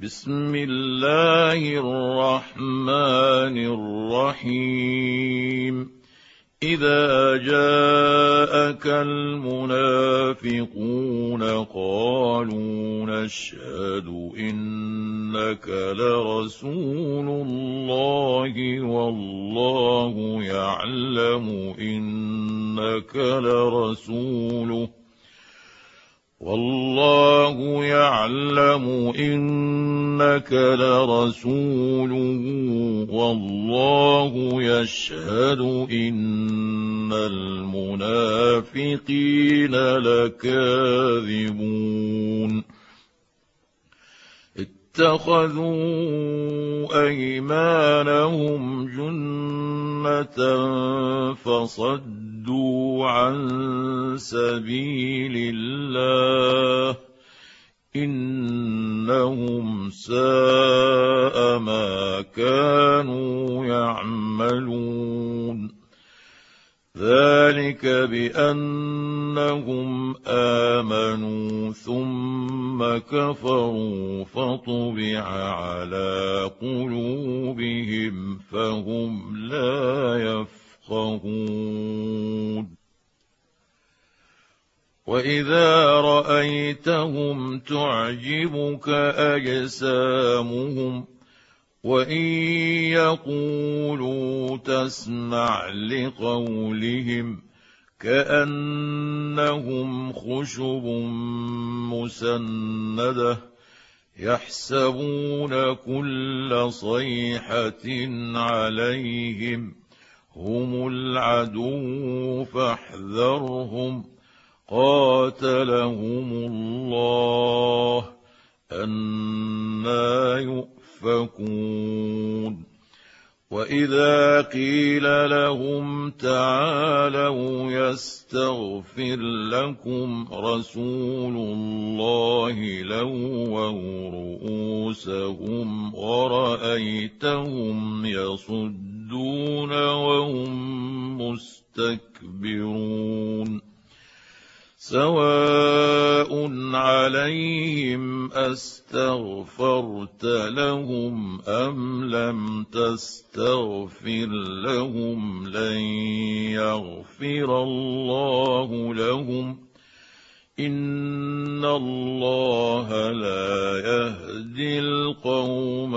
بسم الله الرحمن الرحيم إذا جاءك المنافقون قالوا نشهد إنك لرسول الله والله يعلم إنك لرسوله والله يشهد إن المنافقين لكاذبون اتخذوا أيمانهم جنة فصدوا عن سبيل الله إنهم ساء ما كانوا يعملون ذلك بأنهم آمنوا ثم كفروا فطبع على قلوبهم فهم لا يفقهون وإذا رأيتهم تعجبك أجسامهم وإن يقولوا تسمع لقولهم كأنهم خشب مسندة يحسبون كل صيحة عليهم هم العدو فاحذرهم قاتلهم الله أنى يؤفكون وإذا قيل لهم تعالوا يستغفر لكم رسول الله لووا رؤوسهم ورأيتهم يصدون وهم مستكبرون سواء عليهم أستغفرت لهم أم لم تستغفر لهم لن يغفر الله لهم إن الله لا يهدي القوم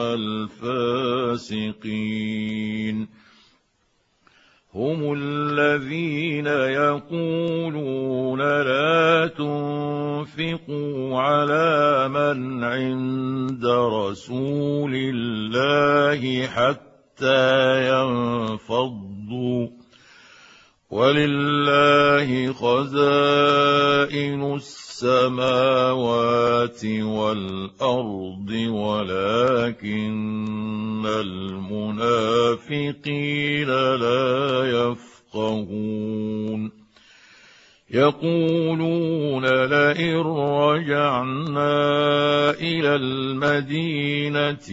الفاسقين هم الذين يقولون لا تنفقوا على من عند رسول الله حتى ينفضوا ولله خزائن السماوات والأرض ولكن المنافقين لا يفقهون يقولون لئن رجعنا إلى المدينة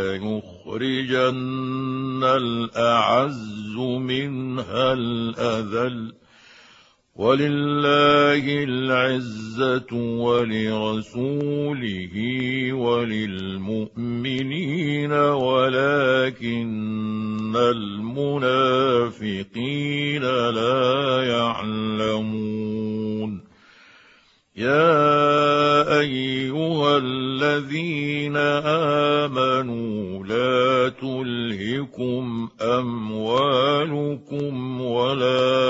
ليخرجن الأعز منها الأذل ولله العزة ولرسوله وللمؤمنين ولكن المنافقين لا يعلمون يا أيها الذين آمنوا لا تلهكم أموالكم ولا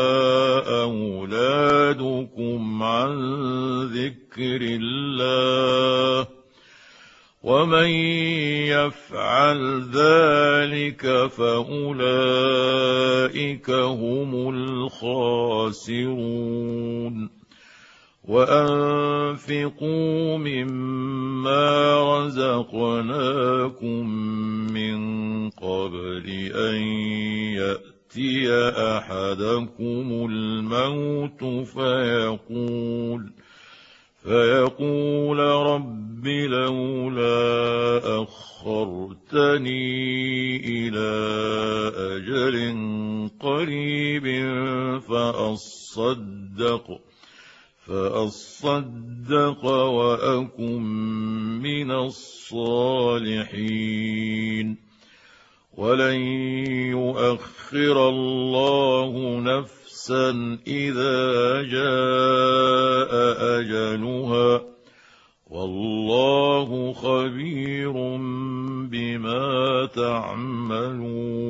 أولادكم عن ذكر الله ومن يفعل ذلك فأولئك هم الخاسرون وأنفقوا مما رزقناكم من قبل أن يأتي أحدكم الموت فيقول رب لولا أخرتني إلى أجل قريب فأصدق وأكن من الصالحين ولن يؤخر الله نفسا إذا جاء أجلها والله خبير بما تعملون